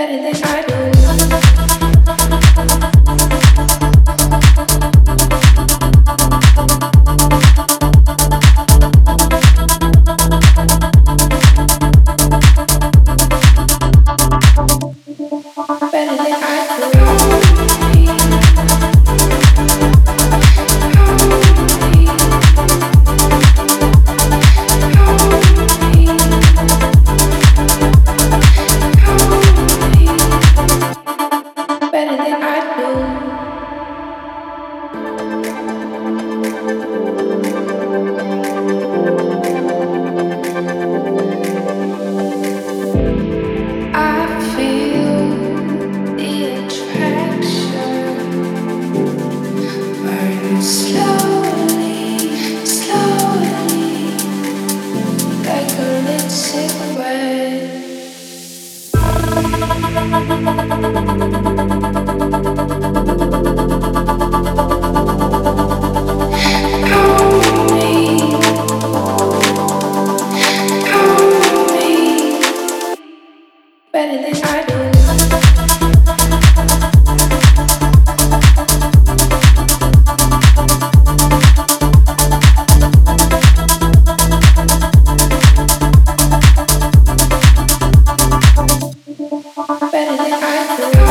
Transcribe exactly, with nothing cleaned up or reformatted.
better than I do. Better than I do. Better than I do. I feel the attraction burn slowly, slowly, like a lit cigarette. Better than I do. Better than I do.